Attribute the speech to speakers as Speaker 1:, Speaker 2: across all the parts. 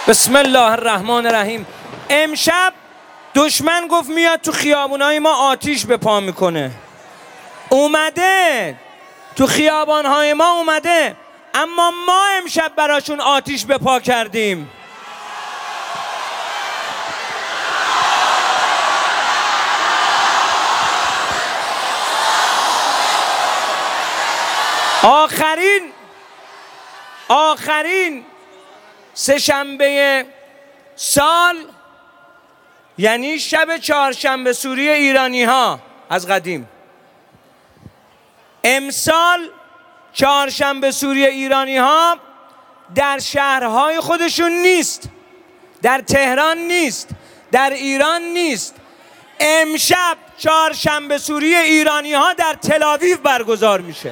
Speaker 1: بسم الله الرحمن الرحیم. امشب دشمن گفت میاد تو خیابونهای ما آتیش به پا میکنه. اومده تو خیابانهای ما اومده، اما ما امشب براشون آتیش به پا کردیم. آخرین سه‌شنبه سال، یعنی شب چهارشنبه سوری ایرانی ها از قدیم، امسال چهارشنبه سوری ایرانی ها در شهرهای خودشون نیست، در تهران نیست، در ایران نیست. امشب چهارشنبه سوری ایرانی ها در تل‌آویو برگزار میشه.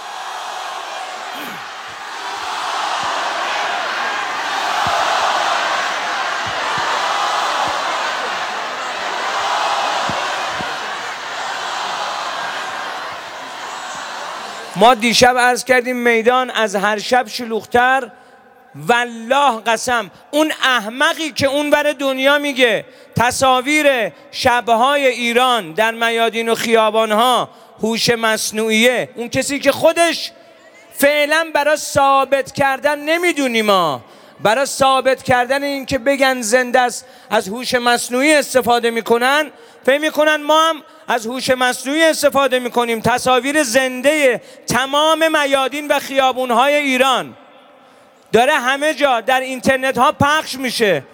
Speaker 1: ما دیشب عرض کردیم میدان از هر شب شلوغ‌تر. والله قسم اون احمقی که اونور دنیا میگه تصاویر شبهای ایران در میادین و خیابانها هوش مصنوعیه، اون کسی که خودش فعلا برای ثابت کردن نمیدونیم، ما برای ثابت کردن این که بگن زنده است از هوش مصنوعی استفاده میکنن، فکر میکنن ما هم از هوش مصنوعی استفاده میکنیم. تصاویر زنده تمام میادین و خیابونهای ایران داره همه جا در اینترنت ها پخش میشه.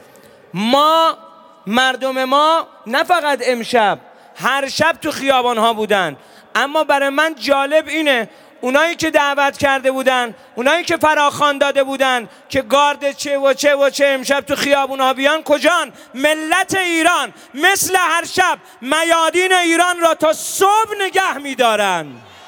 Speaker 1: مردم ما نه فقط امشب، هر شب تو خیابان ها بودن. اما برای من جالب اینه اونایی که دعوت کرده بودن، اونایی که فراخوان داده بودن که گارد چه و چه و چه امشب تو خیابون ها بیان، کجان؟ ملت ایران مثل هر شب میادین ایران را تا صبح نگه میدارن.